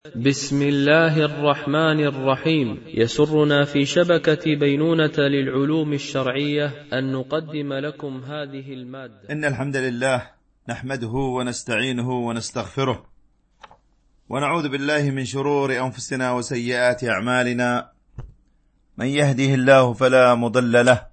بسم الله الرحمن الرحيم. يسرنا في شبكة بينونة للعلوم الشرعية أن نقدم لكم هذه المادة. إن الحمد لله نحمده ونستعينه ونستغفره ونعوذ بالله من شرور أنفسنا وسيئات أعمالنا. من يهده الله فلا مضل له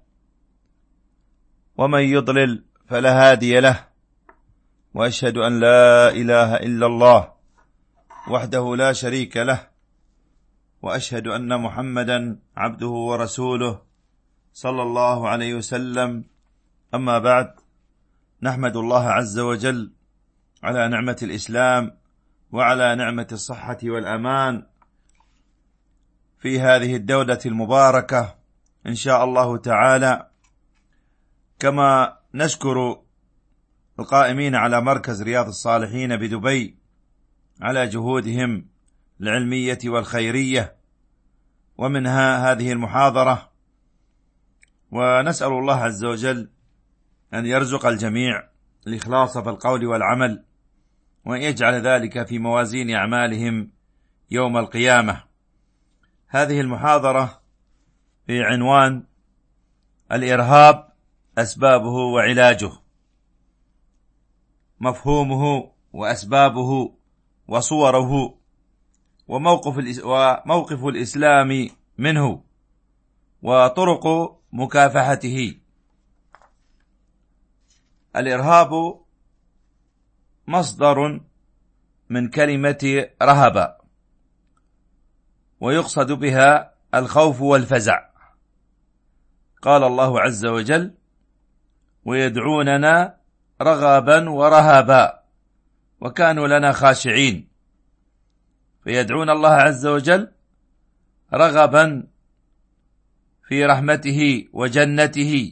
ومن يضلل فلا هادي له، وأشهد أن لا إله إلا الله وحده لا شريك له، وأشهد أن محمدا عبده ورسوله صلى الله عليه وسلم. أما بعد، نحمد الله عز وجل على نعمة الإسلام وعلى نعمة الصحة والأمان في هذه الدولة المباركة إن شاء الله تعالى، كما نشكر القائمين على مركز رياض الصالحين بدبي على جهودهم العلمية والخيرية، ومنها هذه المحاضرة. ونسأل الله عز وجل أن يرزق الجميع الإخلاص في القول والعمل، وأن يجعل ذلك في موازين أعمالهم يوم القيامة. هذه المحاضرة في عنوان الإرهاب، أسبابه وعلاجه، مفهومه وأسبابه وصوره، وموقف الإسلام منه، وطرق مكافحته. الإرهاب مصدر من كلمة رهب، ويقصد بها الخوف والفزع. قال الله عز وجل: ويدعوننا رغبا ورهبا وكانوا لنا خاشعين. فيدعون الله عز وجل رغبا في رحمته وجنته،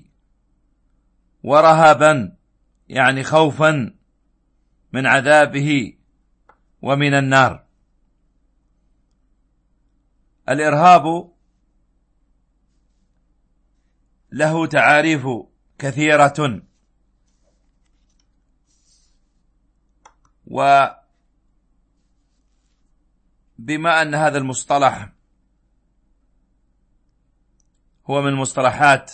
ورهبا يعني خوفا من عذابه ومن النار. الإرهاب له تعاريف كثيرة، وبما أن هذا المصطلح هو من المصطلحات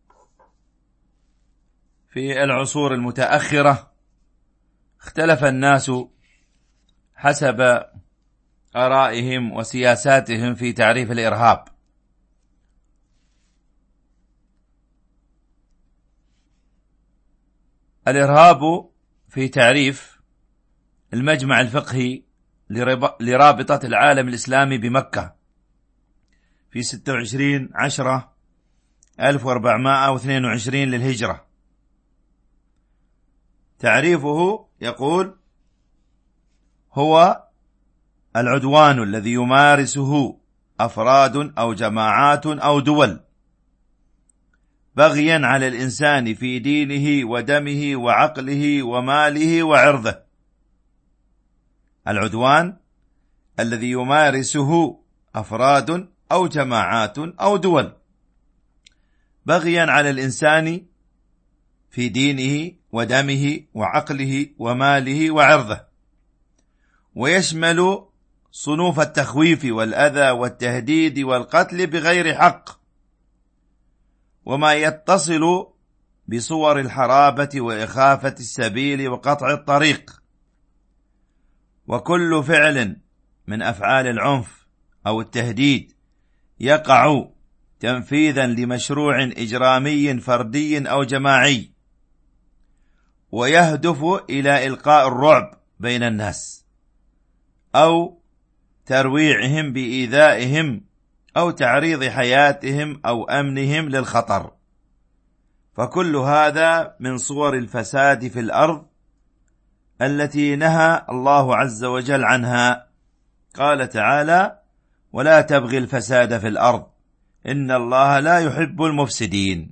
في العصور المتأخرة، اختلف الناس حسب آرائهم وسياساتهم في تعريف الإرهاب. الإرهاب في تعريف المجمع الفقهي لرابطة العالم الإسلامي بمكة في 26/10/1422 للهجرة، تعريفه يقول: هو العدوان الذي يمارسه أفراد أو جماعات أو دول بغيا على الإنسان في دينه ودمه وعقله وماله وعرضه. العدوان الذي يمارسه أفراد أو جماعات أو دول بغيا على الإنسان في دينه ودمه وعقله وماله وعرضه، ويشمل صنوف التخويف والأذى والتهديد والقتل بغير حق، وما يتصل بصور الحرابة وإخافة السبيل وقطع الطريق، وكل فعل من أفعال العنف أو التهديد يقع تنفيذا لمشروع إجرامي فردي أو جماعي، ويهدف إلى إلقاء الرعب بين الناس أو ترويعهم بإيذائهم أو تعريض حياتهم أو أمنهم للخطر. فكل هذا من صور الفساد في الأرض التي نهى الله عز وجل عنها. قال تعالى: ولا تبغي الفساد في الأرض إن الله لا يحب المفسدين.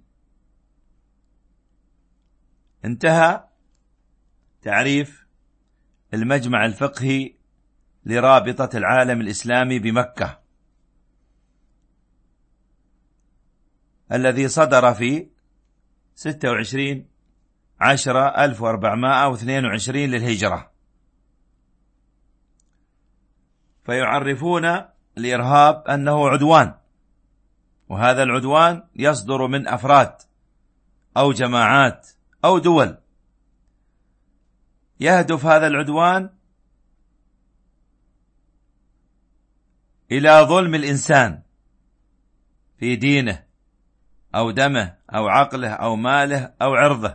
انتهى تعريف المجمع الفقهي لرابطة العالم الإسلامي بمكة الذي صدر في 26/10/1422 للهجرة. فيعرفون الإرهاب أنه عدوان، وهذا العدوان يصدر من أفراد أو جماعات أو دول. يهدف هذا العدوان إلى ظلم الإنسان في دينه أو دمه أو عقله أو ماله أو عرضه،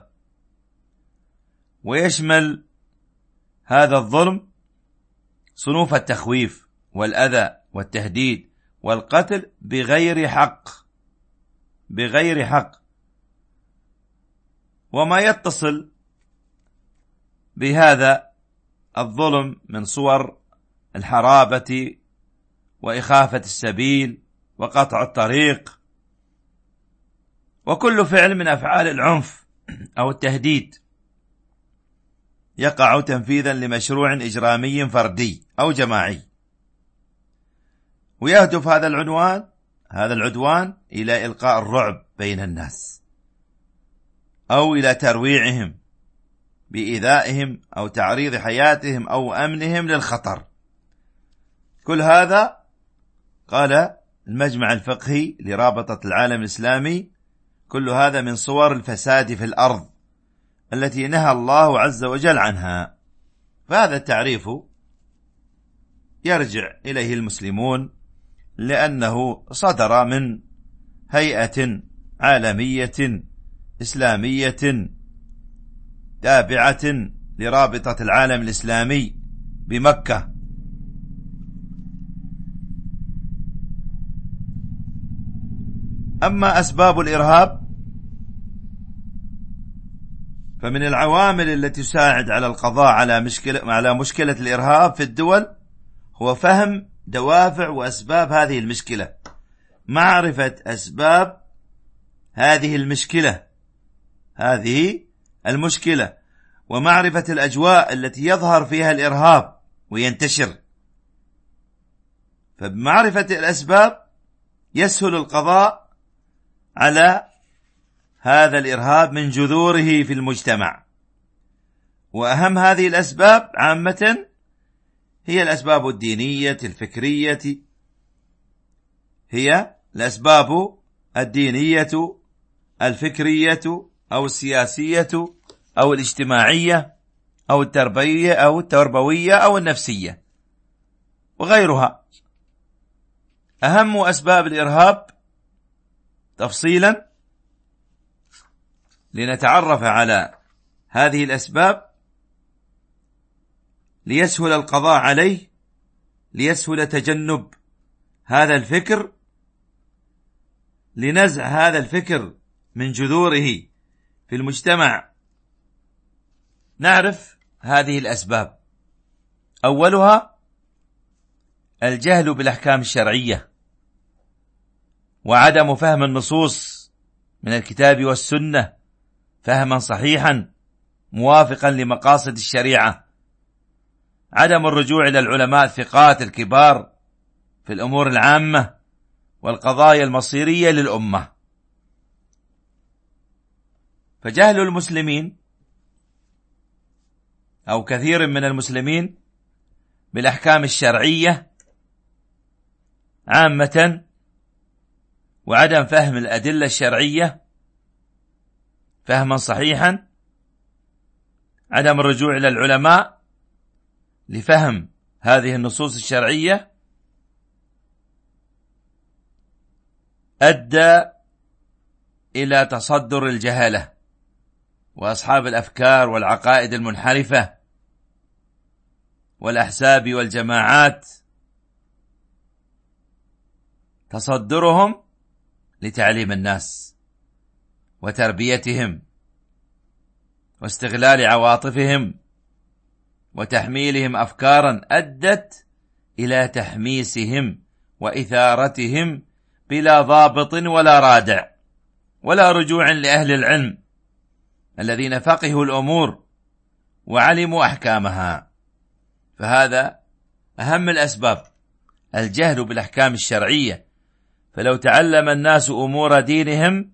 ويشمل هذا الظلم صنوف التخويف والأذى والتهديد والقتل بغير حق، وما يتصل بهذا الظلم من صور الحرابة وإخافة السبيل وقطع الطريق، وكل فعل من أفعال العنف أو التهديد يقع تنفيذا لمشروع إجرامي فردي أو جماعي. ويهدف هذا العدوان إلى إلقاء الرعب بين الناس، أو إلى ترويعهم بإيذائهم أو تعريض حياتهم أو أمنهم للخطر. كل هذا قال المجمع الفقهي لرابطة العالم الإسلامي كل هذا من صور الفساد في الأرض التي نهى الله عز وجل عنها. فهذا التعريف يرجع إليه المسلمون لأنه صدر من هيئة عالمية إسلامية تابعة لرابطة العالم الإسلامي بمكة. أما أسباب الإرهاب فمن العوامل التي تساعد على القضاء على مشكلة الإرهاب في الدول هو فهم دوافع وأسباب هذه المشكلة، معرفة أسباب هذه المشكلة ومعرفة الأجواء التي يظهر فيها الإرهاب وينتشر. فبمعرفة الأسباب يسهل القضاء على هذا الإرهاب من جذوره في المجتمع. وأهم هذه الأسباب عامة هي الأسباب الدينية الفكرية، هي الأسباب الدينية الفكرية أو السياسية أو الاجتماعية أو التربوية أو النفسية وغيرها. أهم أسباب الإرهاب تفصيلا لنتعرف على هذه الأسباب ليسهل القضاء عليه، ليسهل تجنب هذا الفكر، لنزع هذا الفكر من جذوره في المجتمع. نعرف هذه الأسباب. أولها الجهل بالأحكام الشرعية وعدم فهم النصوص من الكتاب والسنة فهما صحيحا موافقا لمقاصد الشريعة، عدم الرجوع إلى العلماء الثقات الكبار في الأمور العامة والقضايا المصيرية للأمة. فجهل المسلمين أو كثير من المسلمين بالأحكام الشرعية عامة وعدم فهم الأدلة الشرعية فهما صحيحا، عدم الرجوع إلى العلماء لفهم هذه النصوص الشرعية أدى إلى تصدر الجهلة وأصحاب الأفكار والعقائد المنحرفة والأحزاب والجماعات، تصدرهم لتعليم الناس وتربيتهم واستغلال عواطفهم وتحميلهم أفكارا أدت إلى تحميسهم وإثارتهم بلا ضابط ولا رادع ولا رجوع لأهل العلم الذين فقهوا الأمور وعلموا أحكامها. فهذا أهم الأسباب، الجهل بالأحكام الشرعية. فلو تعلم الناس أمور دينهم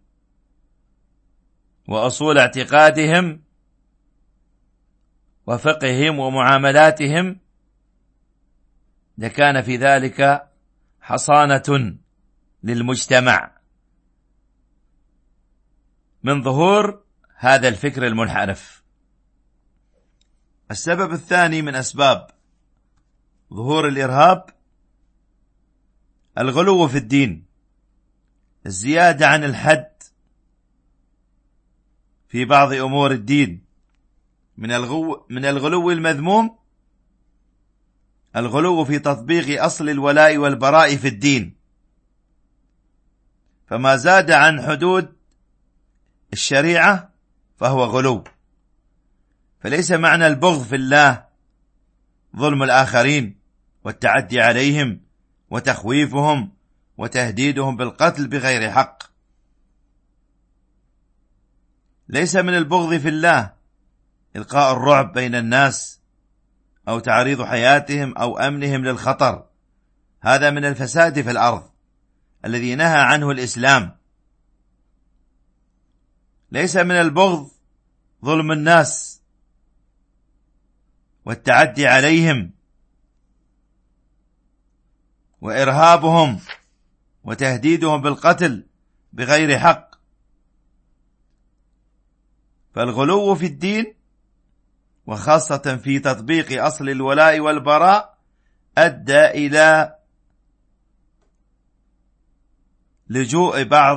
وأصول اعتقادهم وفقههم ومعاملاتهم لكان في ذلك حصانة للمجتمع من ظهور هذا الفكر المنحرف. السبب الثاني من أسباب ظهور الإرهاب الغلو في الدين، الزيادة عن الحد في بعض أمور الدين، من الغلو المذموم الغلو في تطبيق أصل الولاء والبراء في الدين، فما زاد عن حدود الشريعة فهو غلو. فليس معنى البغض في الله ظلم الآخرين والتعدي عليهم وتخويفهم وتهديدهم بالقتل بغير حق. ليس من البغض في الله إلقاء الرعب بين الناس أو تعريض حياتهم أو أمنهم للخطر، هذا من الفساد في الأرض الذي نهى عنه الإسلام. ليس من البغض ظلم الناس والتعدي عليهم وإرهابهم وتهديدهم بالقتل بغير حق. فالغلو في الدين وخاصة في تطبيق أصل الولاء والبراء أدى إلى لجوء بعض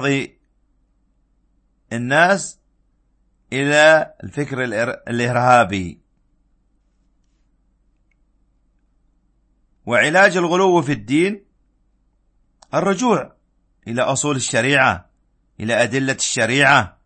الناس إلى الفكر الإرهابي. وعلاج الغلو في الدين الرجوع إلى أصول الشريعة، إلى أدلة الشريعة،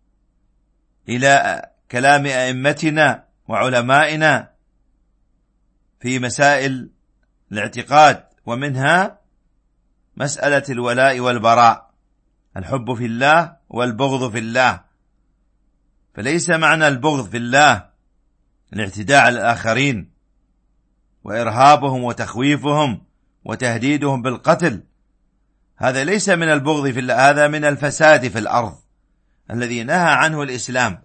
إلى كلام أئمتنا وعلمائنا في مسائل الاعتقاد، ومنها مسألة الولاء والبراء، الحب في الله والبغض في الله. فليس معنى البغض في الله الاعتداء على الآخرين وإرهابهم وتخويفهم وتهديدهم بالقتل، هذا ليس من البغض في الله، هذا من الفساد في الأرض الذي نهى عنه الإسلام.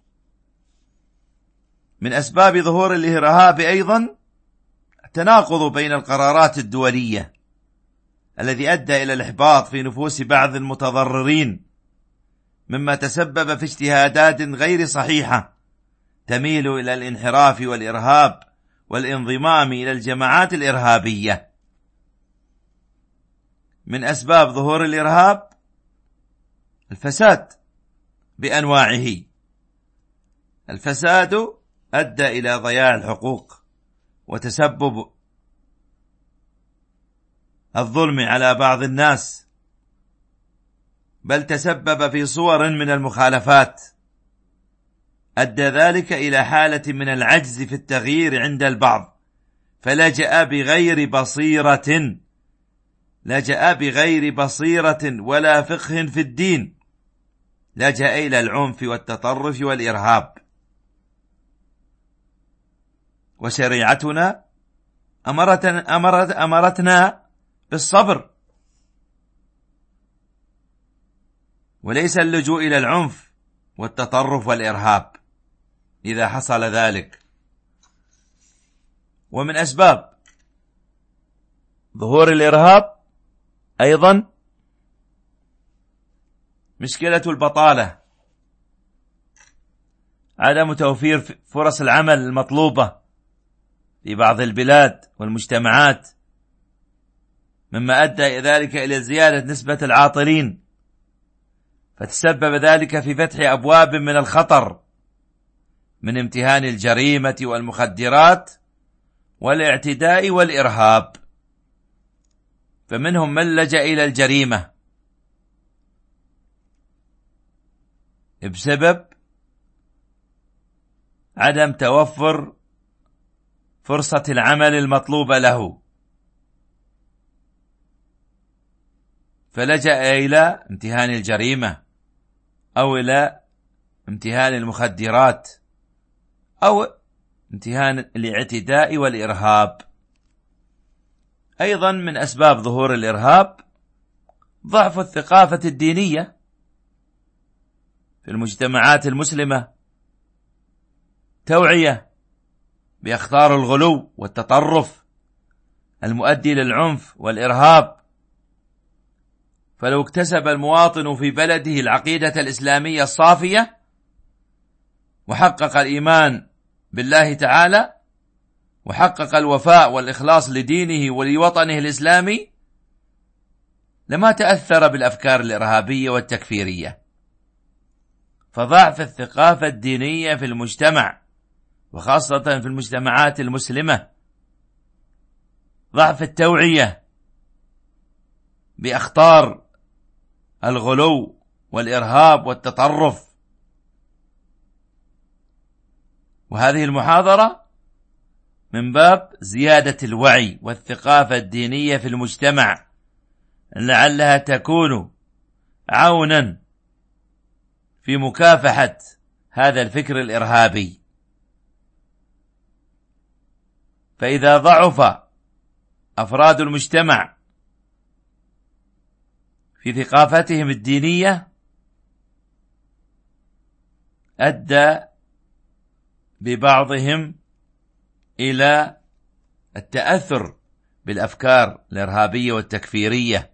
من أسباب ظهور الإرهاب أيضا التناقض بين القرارات الدولية الذي أدى إلى الإحباط في نفوس بعض المتضررين، مما تسبب في اجتهادات غير صحيحة تميل إلى الانحراف والإرهاب والانضمام إلى الجماعات الإرهابية. من أسباب ظهور الإرهاب الفساد بأنواعه. الفساد أدى إلى ضياع الحقوق وتسبب الظلم على بعض الناس، بل تسبب في صور من المخالفات، أدى ذلك إلى حالة من العجز في التغيير عند البعض، فلجأ بغير بصيرة ولا فقه في الدين، لجأ إلى العنف والتطرف والإرهاب. وشريعتنا أمرتنا بالصبر، وليس اللجوء إلى العنف والتطرف والإرهاب إذا حصل ذلك. ومن أسباب ظهور الإرهاب أيضا مشكلة البطالة، عدم توفير فرص العمل المطلوبة في بعض البلاد والمجتمعات، مما أدى ذلك إلى زيادة نسبة العاطلين، فتسبب ذلك في فتح أبواب من الخطر من امتهان الجريمة والمخدرات والاعتداء والإرهاب. فمنهم من لجأ إلى الجريمة بسبب عدم توفر فرصة العمل المطلوبة له، فلجأ إلى امتهان الجريمة أو إلى امتهان المخدرات أو امتهان الاعتداء والإرهاب. أيضا من أسباب ظهور الإرهاب ضعف الثقافة الدينية في المجتمعات المسلمة، توعية بأخطار الغلو والتطرف، المؤدي للعنف والإرهاب. فلو اكتسب المواطن في بلده العقيدة الإسلامية الصافية وحقق الإيمان بالله تعالى وحقق الوفاء والإخلاص لدينه ولوطنه الإسلامي، لما تأثر بالأفكار الإرهابية والتكفيرية. فضعف الثقافة الدينية في المجتمع وخاصة في المجتمعات المسلمة، ضعف التوعية بأخطار الغلو والإرهاب والتطرف. وهذه المحاضرة من باب زيادة الوعي والثقافة الدينية في المجتمع، لعلها تكون عونا في مكافحة هذا الفكر الإرهابي. فإذا ضعف أفراد المجتمع في ثقافتهم الدينية أدى ببعضهم إلى التأثر بالأفكار الإرهابية والتكفيرية،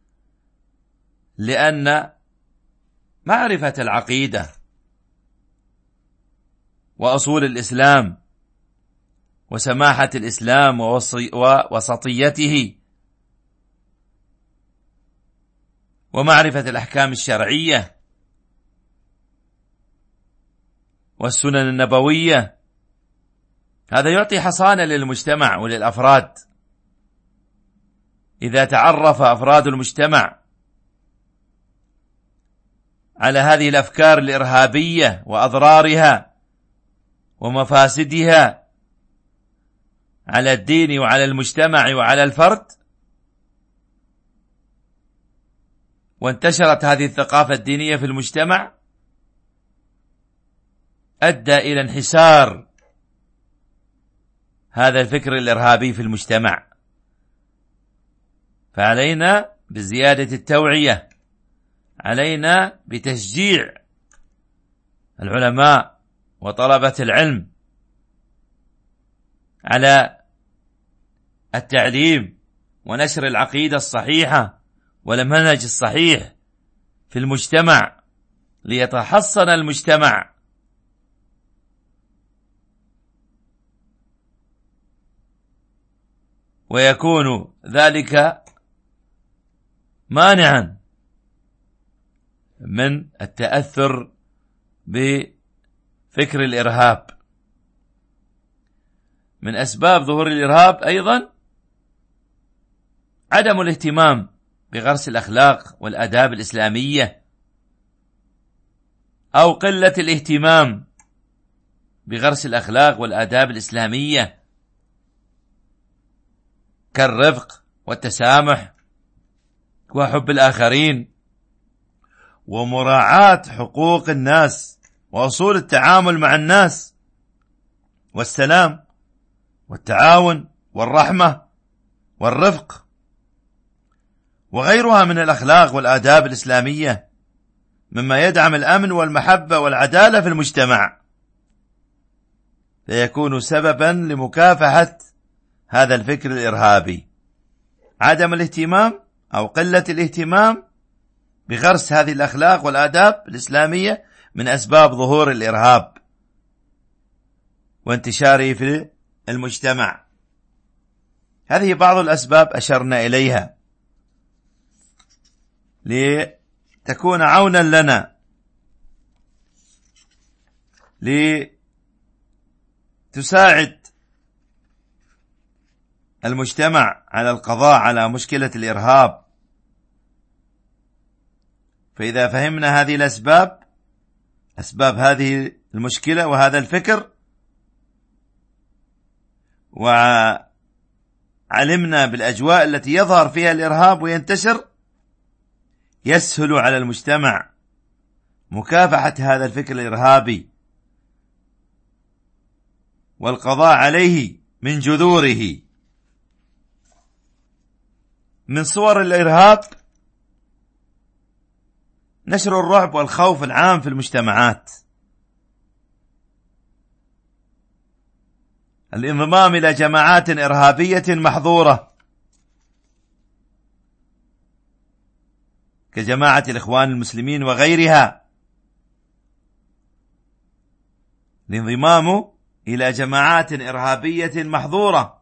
لأن معرفة العقيدة وأصول الإسلام وسماحة الإسلام ووسطيته ومعرفة الأحكام الشرعية والسنن النبوية، هذا يعطي حصانة للمجتمع وللأفراد. إذا تعرف أفراد المجتمع على هذه الأفكار الإرهابية وأضرارها ومفاسدها على الدين وعلى المجتمع وعلى الفرد، وانتشرت هذه الثقافة الدينية في المجتمع، أدى إلى انحسار هذا الفكر الإرهابي في المجتمع. فعلينا بزيادة التوعية، علينا بتشجيع العلماء وطلبة العلم على التعليم ونشر العقيدة الصحيحة والمنهج الصحيح في المجتمع، ليتحصن المجتمع ويكون ذلك مانعا من التأثر بفكر الإرهاب. من أسباب ظهور الإرهاب أيضا عدم الاهتمام بغرس الأخلاق والآداب الإسلامية، أو قلة الاهتمام بغرس الأخلاق والآداب الإسلامية كالرفق والتسامح وحب الآخرين ومراعاة حقوق الناس وأصول التعامل مع الناس والسلام والتعاون والرحمة والرفق وغيرها من الأخلاق والآداب الإسلامية، مما يدعم الأمن والمحبة والعدالة في المجتمع، فيكون سببا لمكافحة هذا الفكر الإرهابي. عدم الاهتمام أو قلة الاهتمام بغرس هذه الأخلاق والآداب الإسلامية من أسباب ظهور الإرهاب وانتشاره في المجتمع. هذه بعض الأسباب أشرنا إليها لتكون عونا لنا لتساعد المجتمع على القضاء على مشكلة الإرهاب. فإذا فهمنا هذه الأسباب، أسباب هذه المشكلة وهذا الفكر، وعلمنا بالأجواء التي يظهر فيها الإرهاب وينتشر، يسهل على المجتمع مكافحة هذا الفكر الإرهابي والقضاء عليه من جذوره. من صور الإرهاب نشر الرعب والخوف العام في المجتمعات، الانضمام إلى جماعات إرهابية محظورة، كجماعة الإخوان المسلمين وغيرها، الانضمام إلى جماعات إرهابية محظورة،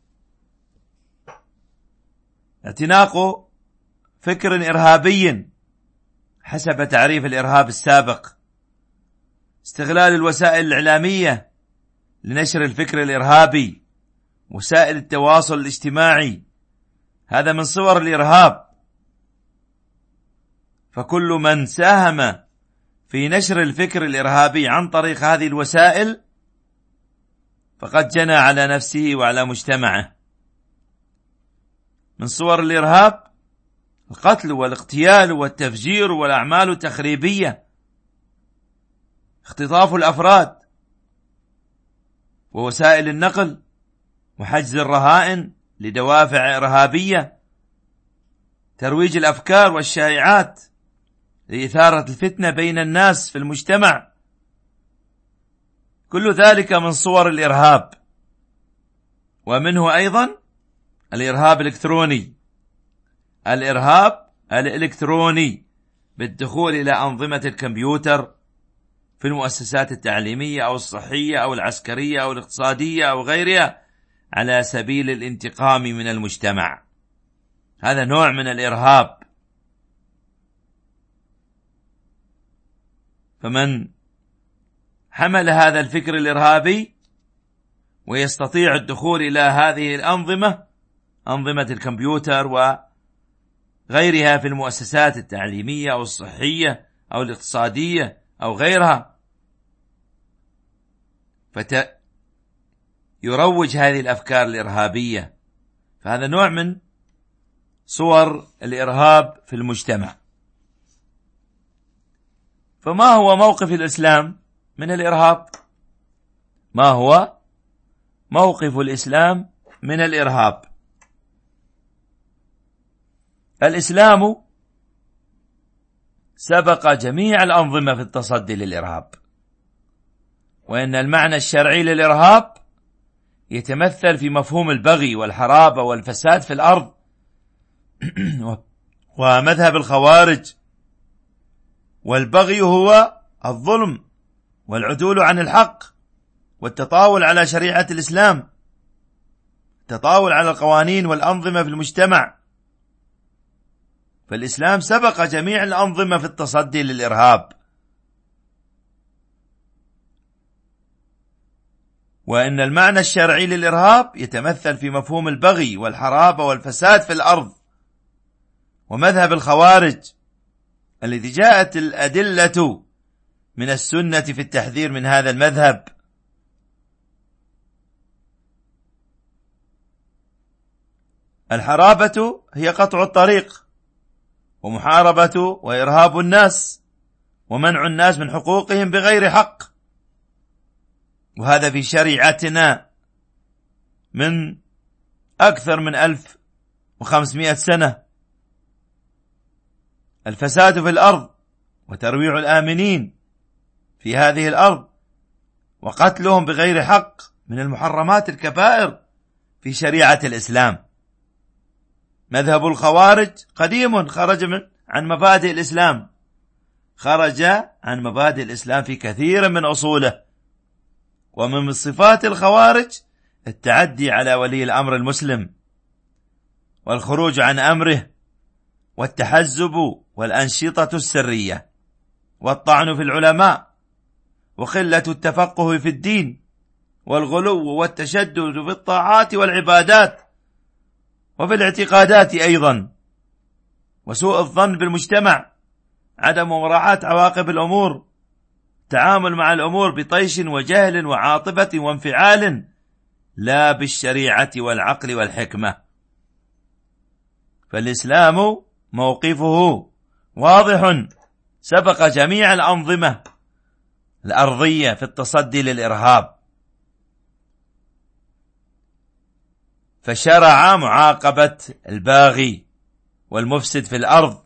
اعتناق فكر إرهابي حسب تعريف الإرهاب السابق، استغلال الوسائل الإعلامية لنشر الفكر الإرهابي، وسائل التواصل الاجتماعي، هذا من صور الإرهاب. فكل من ساهم في نشر الفكر الإرهابي عن طريق هذه الوسائل فقد جنى على نفسه وعلى مجتمعه. من صور الإرهاب القتل والاغتيال والتفجير والأعمال التخريبية، اختطاف الأفراد ووسائل النقل، وحجز الرهائن لدوافع إرهابية، ترويج الأفكار والشائعات لإثارة الفتنة بين الناس في المجتمع، كل ذلك من صور الإرهاب. ومنه أيضا الإرهاب الإلكتروني، الإرهاب الإلكتروني بالدخول إلى أنظمة الكمبيوتر في المؤسسات التعليمية أو الصحية أو العسكرية أو الاقتصادية أو غيرها على سبيل الانتقام من المجتمع، هذا نوع من الإرهاب. فمن حمل هذا الفكر الإرهابي ويستطيع الدخول إلى هذه الأنظمة، أنظمة الكمبيوتر وغيرها في المؤسسات التعليمية أو الصحية أو الاقتصادية أو غيرها، يروج هذه الأفكار الإرهابية، فهذا نوع من صور الإرهاب في المجتمع. فما هو موقف الإسلام من الإرهاب؟ ما هو موقف الإسلام من الإرهاب؟ الإسلام سبق جميع الأنظمة في التصدي للإرهاب، وإن المعنى الشرعي للإرهاب يتمثل في مفهوم البغي والحرابة والفساد في الأرض ومذهب الخوارج. والبغي هو الظلم والعدول عن الحق والتطاول على شريعة الإسلام، التطاول على القوانين والأنظمة في المجتمع. فالإسلام سبق جميع الأنظمة في التصدي للإرهاب، وإن المعنى الشرعي للإرهاب يتمثل في مفهوم البغي والحرابة والفساد في الأرض ومذهب الخوارج الذي جاءت الأدلة من السنة في التحذير من هذا المذهب. الحرابة هي قطع الطريق ومحاربة وإرهاب الناس ومنع الناس من حقوقهم بغير حق، وهذا في شريعتنا من أكثر من 1500 سنة. الفساد في الأرض وترويع الآمنين في هذه الأرض وقتلهم بغير حق من المحرمات الكبائر في شريعة الإسلام. مذهب الخوارج قديم، خرج عن مبادئ الإسلام، خرج عن مبادئ الإسلام في كثير من أصوله. ومن صفات الخوارج التعدي على ولي الأمر المسلم والخروج عن أمره والتحزب والأنشطة السرية والطعن في العلماء وقلة التفقه في الدين والغلو والتشدد في الطاعات والعبادات وفي الاعتقادات أيضا، وسوء الظن بالمجتمع، عدم مراعاة عواقب الأمور، التعامل مع الأمور بطيش وجهل وعاطفة وانفعال لا بالشريعة والعقل والحكمة. فالإسلام موقفه واضح، سبق جميع الأنظمة الأرضية في التصدي للإرهاب، فشرع معاقبة الباغي والمفسد في الأرض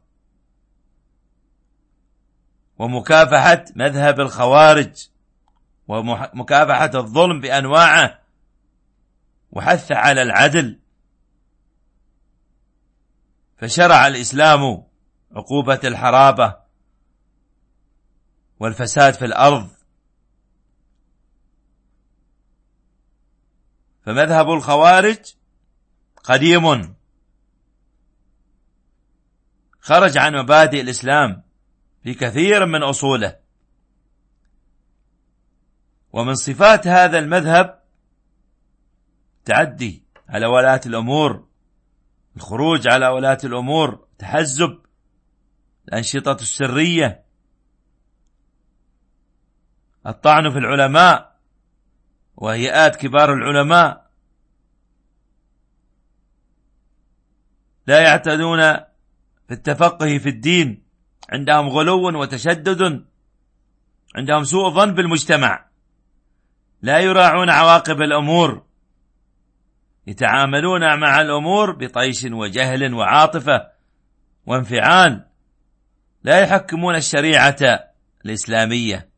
ومكافحة مذهب الخوارج ومكافحة الظلم بأنواعه وحث على العدل. فشرع الإسلام عقوبة الحرابة والفساد في الأرض. فمذهب الخوارج قديم، خرج عن مبادئ الإسلام في كثير من أصوله. ومن صفات هذا المذهب تعدي على ولاة الأمور، الخروج على ولاة الأمور، تحزب الأنشطة السرية، الطعن في العلماء وهيئات كبار العلماء، لا يعتدون في التفقه في الدين، عندهم غلو وتشدد، عندهم سوء ظن بالمجتمع، لا يراعون عواقب الأمور، يتعاملون مع الأمور بطيش وجهل وعاطفة وانفعال، لا يحكمون الشريعة الإسلامية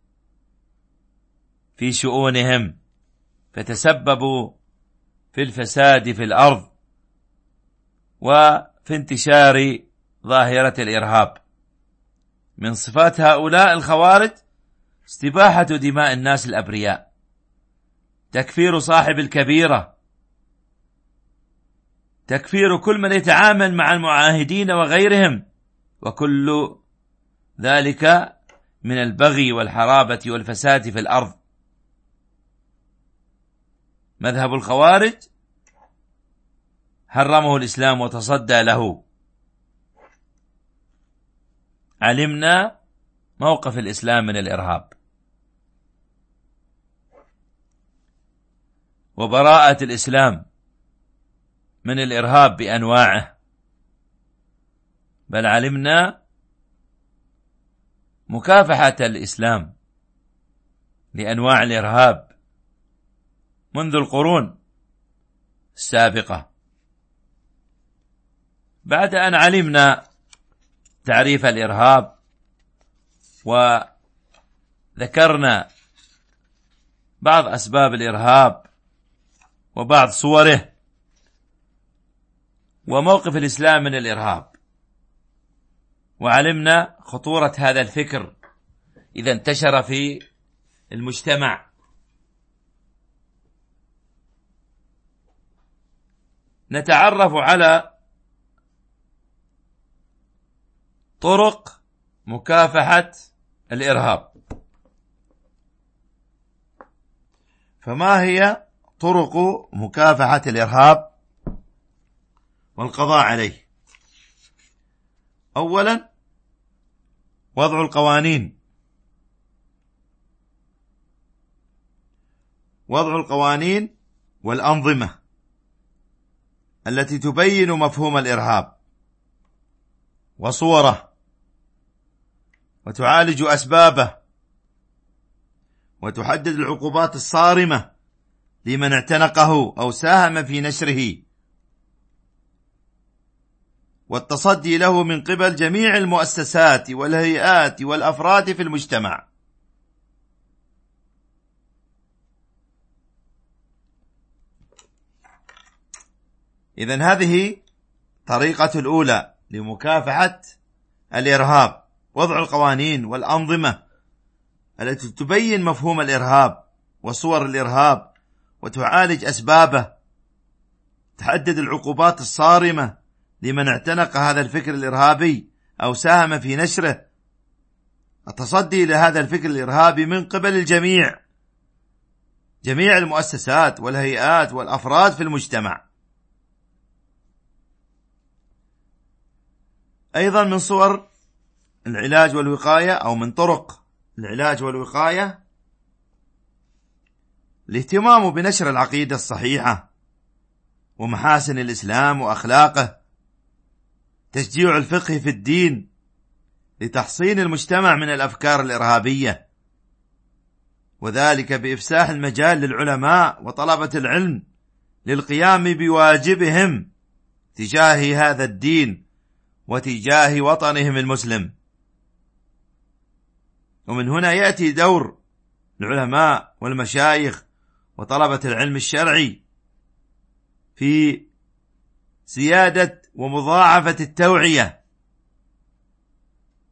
في شؤونهم، فتسببوا في الفساد في الأرض وفي انتشار ظاهرة الإرهاب. من صفات هؤلاء الخوارج استباحة دماء الناس الأبرياء، تكفير صاحب الكبيرة، تكفير كل من يتعامل مع المعاهدين وغيرهم، وكل ذلك من البغي والحرابة والفساد في الأرض. مذهب الخوارج حرمه الإسلام وتصدى له. علمنا موقف الإسلام من الإرهاب وبراءة الإسلام من الإرهاب بأنواعه، بل علمنا مكافحة الإسلام لأنواع الإرهاب منذ القرون السابقة. بعد أن علمنا تعريف الإرهاب وذكرنا بعض أسباب الإرهاب وبعض صوره وموقف الإسلام من الإرهاب، وعلمنا خطورة هذا الفكر إذا انتشر في المجتمع، نتعرف على طرق مكافحة الإرهاب. فما هي طرق مكافحة الإرهاب والقضاء عليه؟ أولا، وضع القوانين. وضع القوانين والأنظمة التي تبين مفهوم الإرهاب وصوره وتعالج أسبابه وتحدد العقوبات الصارمة لمن اعتنقه أو ساهم في نشره، والتصدي له من قبل جميع المؤسسات والهيئات والأفراد في المجتمع. إذن هذه طريقة الأولى لمكافحة الإرهاب، وضع القوانين والأنظمة التي تبين مفهوم الإرهاب وصور الإرهاب وتعالج أسبابه، تحدد العقوبات الصارمة لمن اعتنق هذا الفكر الإرهابي أو ساهم في نشره، التصدي لهذا الفكر الإرهابي من قبل الجميع، جميع المؤسسات والهيئات والأفراد في المجتمع. أيضا من صور العلاج والوقاية أو من طرق العلاج والوقاية الاهتمام بنشر العقيدة الصحيحة ومحاسن الإسلام وأخلاقه، تشجيع الفقه في الدين لتحصين المجتمع من الأفكار الإرهابية، وذلك بإفساح المجال للعلماء وطلبة العلم للقيام بواجبهم تجاه هذا الدين وتجاه وطنهم المسلم. ومن هنا يأتي دور العلماء والمشايخ وطلبة العلم الشرعي في زيادة ومضاعفة التوعية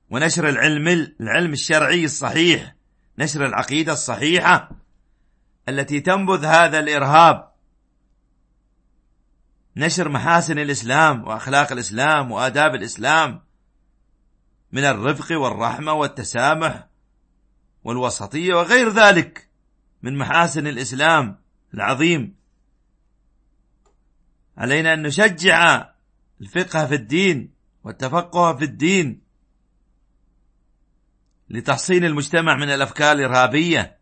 ونشر العلم الشرعي الصحيح، نشر العقيدة الصحيحة التي تنبذ هذا الإرهاب، نشر محاسن الإسلام وأخلاق الإسلام وآداب الإسلام من الرفق والرحمة والتسامح والوسطية وغير ذلك من محاسن الإسلام العظيم. علينا أن نشجع الفقه في الدين والتفقه في الدين لتحصين المجتمع من الأفكار الإرهابية.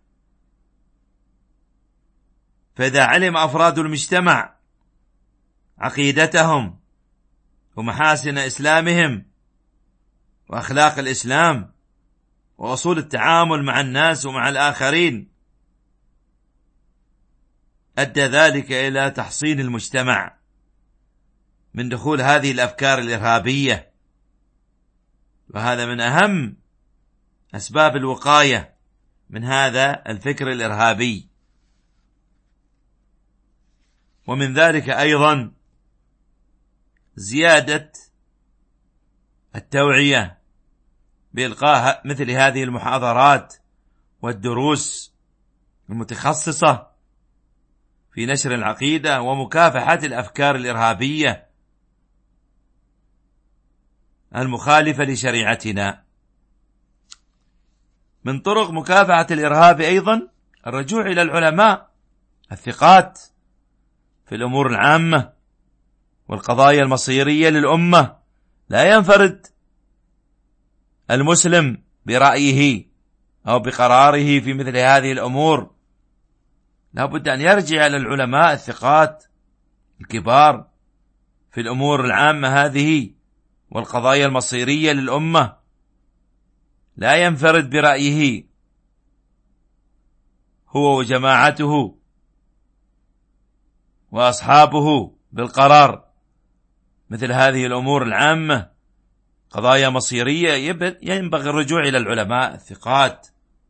فإذا علم أفراد المجتمع عقيدتهم ومحاسن إسلامهم وأخلاق الإسلام وأصول التعامل مع الناس ومع الآخرين، أدى ذلك إلى تحصين المجتمع من دخول هذه الأفكار الإرهابية، وهذا من أهم أسباب الوقاية من هذا الفكر الإرهابي. ومن ذلك أيضا زيادة التوعية بإلقاء مثل هذه المحاضرات والدروس المتخصصة في نشر العقيدة ومكافحة الأفكار الإرهابية المخالفة لشريعتنا. من طرق مكافحة الإرهاب أيضا الرجوع إلى العلماء الثقات في الأمور العامة والقضايا المصيرية للأمة. لا ينفرد المسلم برأيه أو بقراره في مثل هذه الأمور، لا بد أن يرجع إلى العلماء الثقات الكبار في الأمور العامة هذه والقضايا المصيرية للأمة. لا ينفرد برأيه هو وجماعته وأصحابه بالقرار مثل هذه الأمور العامة قضايا مصيرية. ينبغي الرجوع إلى العلماء الثقات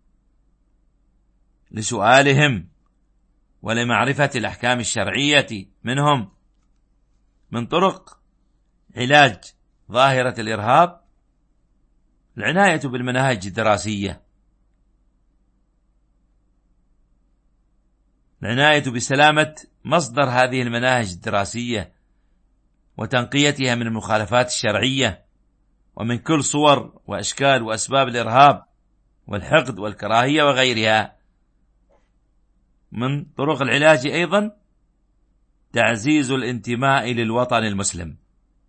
لسؤالهم ولمعرفة الأحكام الشرعية منهم. من طرق علاج ظاهرة الإرهاب العناية بالمناهج الدراسية، العناية بسلامة مصدر هذه المناهج الدراسية وتنقيتها من المخالفات الشرعية ومن كل صور وأشكال وأسباب الإرهاب والحقد والكراهية وغيرها. من طرق العلاج أيضا تعزيز الانتماء للوطن المسلم،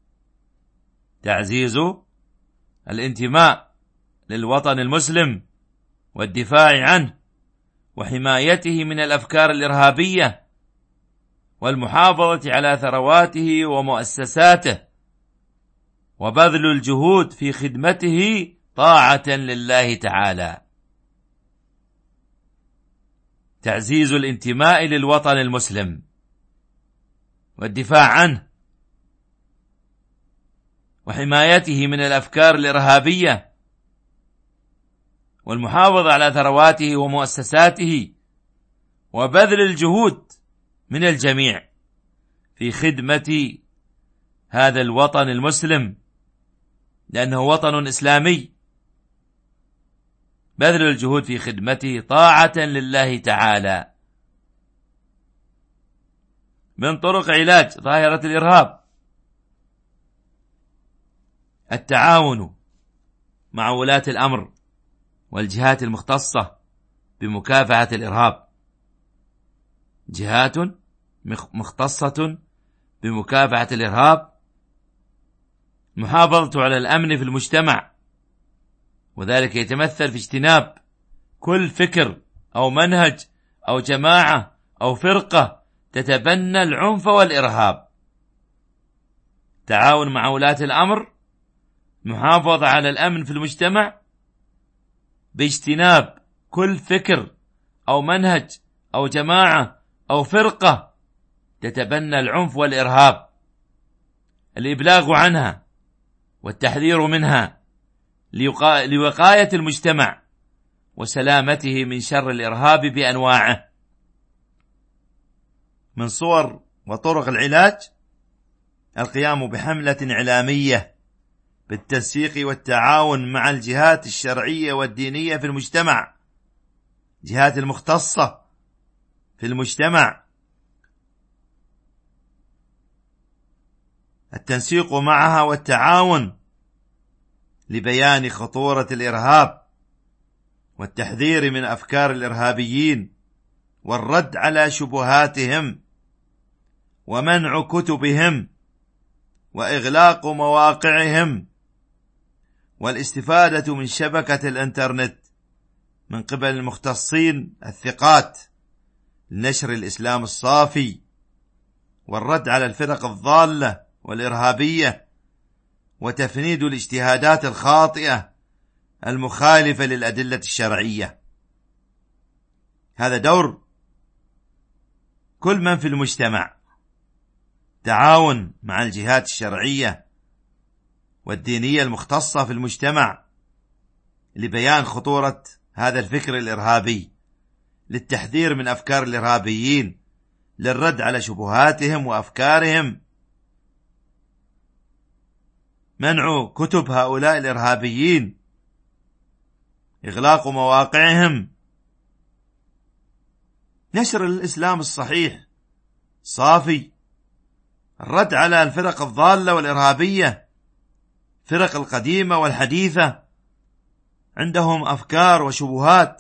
تعزيز الانتماء للوطن المسلم والدفاع عنه وحمايته من الأفكار الإرهابية والمحافظة على ثرواته ومؤسساته وبذل الجهود في خدمته طاعة لله تعالى. تعزيز الانتماء للوطن المسلم والدفاع عنه وحمايته من الأفكار الإرهابية والمحافظة على ثرواته ومؤسساته وبذل الجهود من الجميع في خدمة هذا الوطن المسلم لأنه وطن إسلامي. بذل الجهود في خدمته طاعة لله تعالى. من طرق علاج ظاهرة الإرهاب التعاون مع ولاة الأمر والجهات المختصة بمكافحة الإرهاب، جهات مختصة بمكافحة الإرهاب، محافظة على الأمن في المجتمع، وذلك يتمثل في اجتناب كل فكر أو منهج أو جماعة أو فرقة تتبنى العنف والإرهاب. تعاون مع ولاة الأمر، محافظة على الأمن في المجتمع باجتناب كل فكر أو منهج أو جماعة أو فرقة تتبنى العنف والإرهاب، الإبلاغ عنها والتحذير منها لوقاية المجتمع وسلامته من شر الإرهاب بأنواعه. من صور وطرق العلاج القيام بحملة إعلامية بالتنسيق والتعاون مع الجهات الشرعية والدينية في المجتمع، الجهات المختصة في المجتمع، التنسيق معها والتعاون لبيان خطورة الإرهاب والتحذير من أفكار الإرهابيين والرد على شبهاتهم ومنع كتبهم وإغلاق مواقعهم، والاستفادة من شبكة الإنترنت من قبل المختصين الثقات لنشر الإسلام الصافي والرد على الفرق الضالة والإرهابية وتفنيد الاجتهادات الخاطئة المخالفة للأدلة الشرعية. هذا دور كل من في المجتمع، تعاون مع الجهات الشرعية والدينية المختصة في المجتمع لبيان خطورة هذا الفكر الإرهابي، للتحذير من أفكار الإرهابيين، للرد على شبهاتهم وأفكارهم، منع كتب هؤلاء الإرهابيين، إغلاق مواقعهم، نشر الإسلام الصحيح صافي، الرد على الفرق الضالة والإرهابية، فرق القديمة والحديثة، عندهم أفكار وشبهات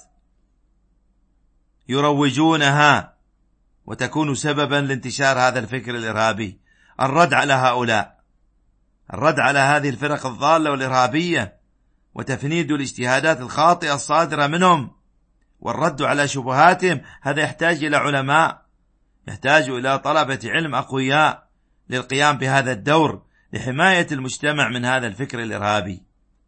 يروجونها وتكون سببا لانتشار هذا الفكر الإرهابي. الرد على هؤلاء، الرد على هذه الفرق الضالة والإرهابية وتفنيد الاجتهادات الخاطئة الصادرة منهم والرد على شبهاتهم، هذا يحتاج إلى علماء، يحتاج إلى طلبة علم أقوياء للقيام بهذا الدور لحماية المجتمع من هذا الفكر الإرهابي.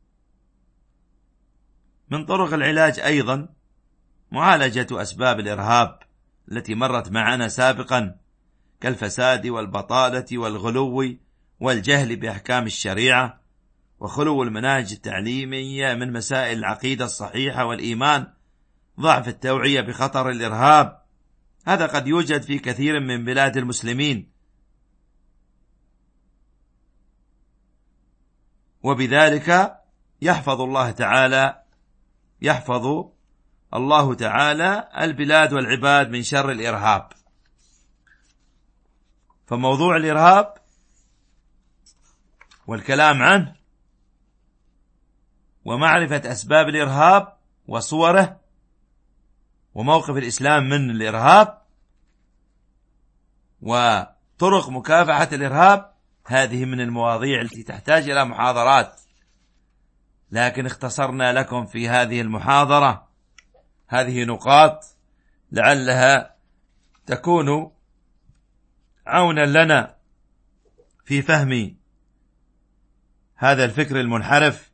من طرق العلاج أيضا معالجة أسباب الإرهاب التي مرت معنا سابقا كالفساد والبطالة والغلو والجهل بأحكام الشريعة وخلو المناهج التعليمية من مسائل العقيدة الصحيحة والإيمان، ضعف التوعية بخطر الإرهاب. هذا قد يوجد في كثير من بلاد المسلمين، وبذلك يحفظ الله تعالى البلاد والعباد من شر الإرهاب. فموضوع الإرهاب والكلام عنه ومعرفة أسباب الإرهاب وصوره وموقف الإسلام من الإرهاب وطرق مكافحة الإرهاب، هذه من المواضيع التي تحتاج إلى محاضرات، لكن اختصرنا لكم في هذه المحاضرة هذه نقاط لعلها تكون عونا لنا في فهم هذا الفكر المنحرف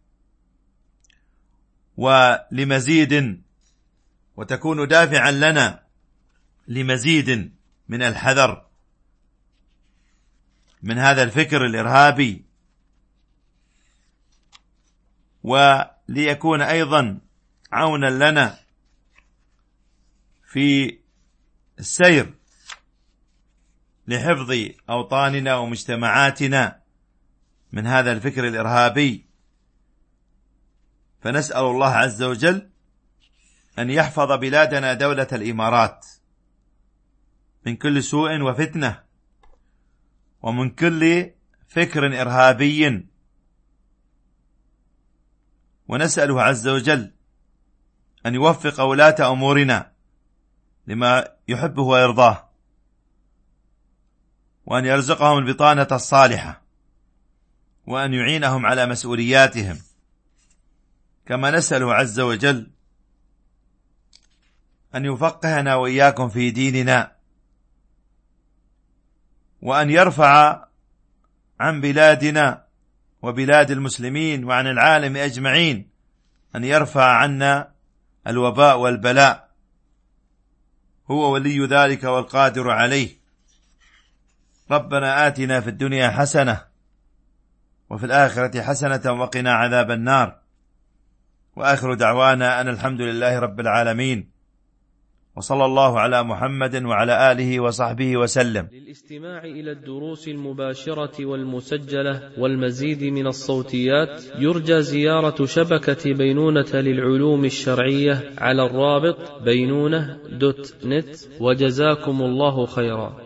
وتكون دافعا لنا لمزيد من الحذر من هذا الفكر الإرهابي، وليكون أيضا عونا لنا في السير لحفظ أوطاننا ومجتمعاتنا من هذا الفكر الإرهابي. فنسأل الله عز وجل أن يحفظ بلادنا دولة الإمارات من كل سوء وفتنة ومن كل فكر إرهابي، ونسأله عز وجل أن يوفق ولاة أمورنا لما يحبه ويرضاه، وأن يرزقهم البطانة الصالحة، وأن يعينهم على مسؤولياتهم، كما نسأله عز وجل أن يفقهنا وإياكم في ديننا، وأن يرفع عن بلادنا وبلاد المسلمين وعن العالم أجمعين، أن يرفع عنا الوباء والبلاء، هو ولي ذلك والقادر عليه. ربنا آتنا في الدنيا حسنة وفي الآخرة حسنة وقنا عذاب النار، وآخر دعوانا أن الحمد لله رب العالمين، وصلى الله على محمد وعلى آله وصحبه وسلم. للاستماع إلى الدروس المباشرة والمسجلة والمزيد من الصوتيات يرجى زيارة شبكة بينونة للعلوم الشرعية على الرابط بينونة.net. وجزاكم الله خيرا.